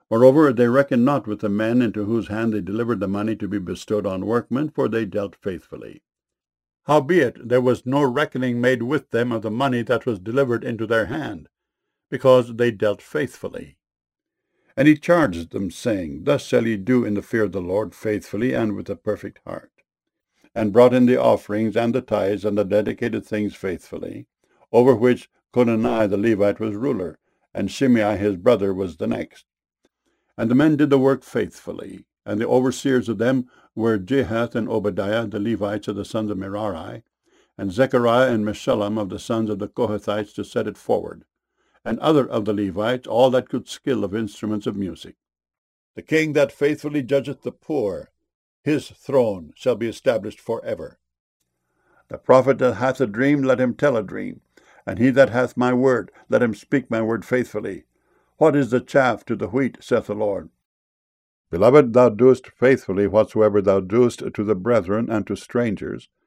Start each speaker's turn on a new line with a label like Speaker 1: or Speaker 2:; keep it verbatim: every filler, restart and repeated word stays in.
Speaker 1: Moreover, they reckoned not with the men into whose hand they delivered the money to be bestowed on workmen, for they dealt faithfully. Howbeit, there was no reckoning made with them of the money that was delivered into their hand, because they dealt faithfully. And he charged them, saying, Thus shall ye do in the fear of the Lord, faithfully and with a perfect heart. And brought in the offerings and the tithes and the dedicated things faithfully, over which Conani the Levite was ruler, and Shimei his brother was the next. And the men did the work faithfully, and the overseers of them were Jehath and Obadiah, the Levites of the sons of Merari, and Zechariah and Meshullam of the sons of the Kohathites to set it forward, and other of the Levites, all that could skill of instruments of music. The king that faithfully judgeth the poor, his throne shall be established for ever. The prophet that hath a dream, let him tell a dream, and he that hath my word, let him speak my word faithfully. What is the chaff to the wheat, saith the Lord? Beloved, thou doest faithfully whatsoever thou doest to the brethren and to strangers,